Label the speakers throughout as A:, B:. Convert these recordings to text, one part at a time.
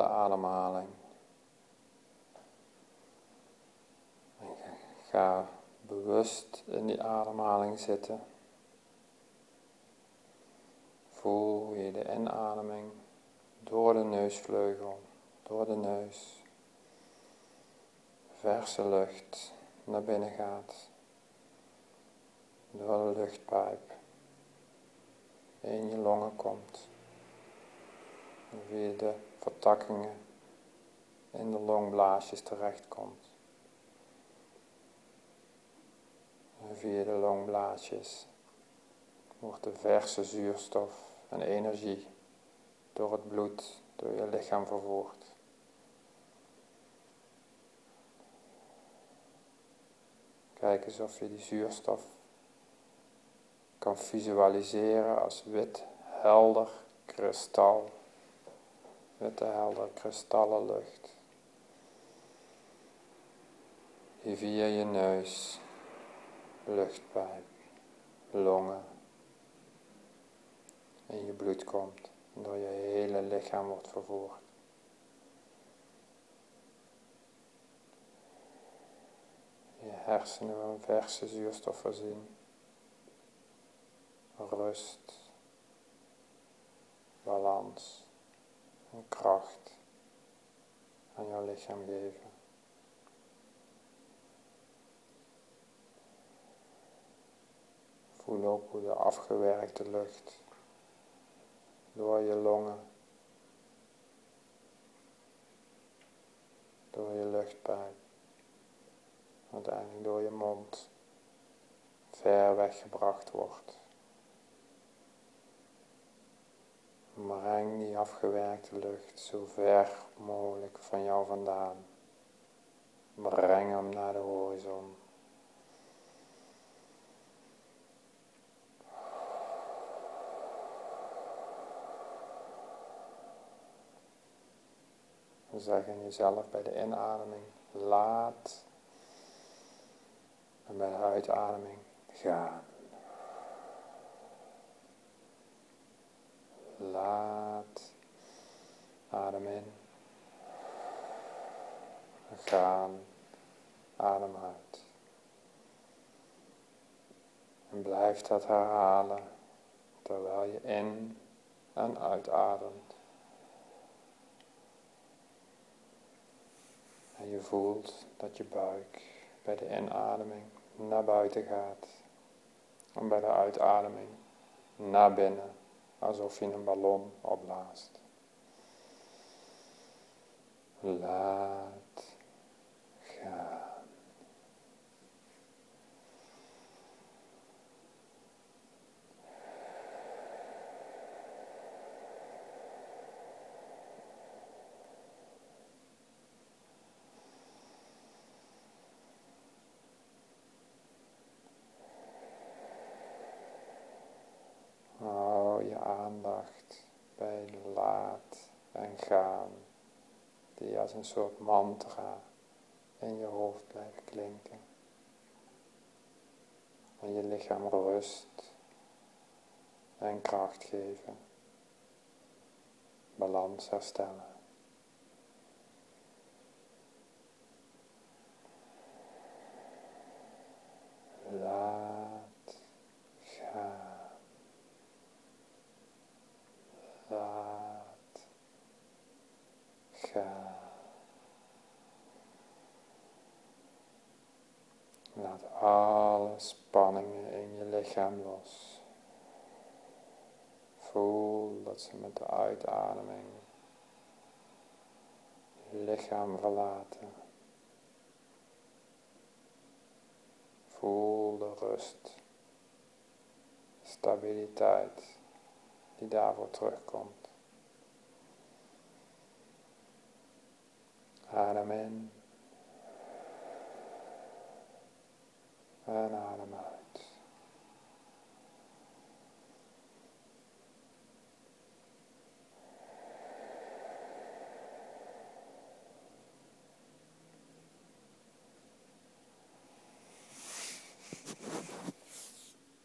A: ademhaling. En ga bewust in die ademhaling zitten. Voel hoe je de inademing door de neusvleugel, door de neus, verse lucht naar binnen gaat. Door de luchtpijp in je longen komt. En via de vertakkingen in de longblaasjes terechtkomt. En via de longblaasjes wordt de verse zuurstof en energie door het bloed, door je lichaam vervoerd. Kijk eens of je die zuurstof kan visualiseren als wit, helder kristal. Witte, helder kristallenlucht. Die via je neus, luchtpijp, longen in je bloed komt en door je hele lichaam wordt vervoerd. Je hersenen van verse zuurstof voorzien. Rust, balans en kracht aan jouw lichaam geven. Voel ook hoe de afgewerkte lucht door je longen, door je luchtpijp, uiteindelijk door je mond ver weggebracht wordt. Breng die afgewerkte lucht zo ver mogelijk van jou vandaan. Breng hem naar de horizon. Zeg in jezelf bij de inademing laat en bij de uitademing gaan. Laat, adem in, gaan, adem uit. En blijf dat herhalen terwijl je in en uitademt. En je voelt dat je buik bij de inademing naar buiten gaat. En bij de uitademing naar binnen. Alsof je een ballon opblaast. Laat gaan. Hou je aandacht bij laat en gaan, die als een soort mantra in je hoofd blijft klinken. En je lichaam rust en kracht geven, balans herstellen. Laat gaan. Laat gaan. Laat alle spanningen in je lichaam los. Voel dat ze met de uitademing je lichaam verlaten. Voel de rust, stabiliteit die daarvoor terugkomt. Adem in en adem uit.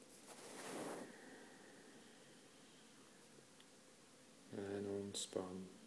A: En ontspan.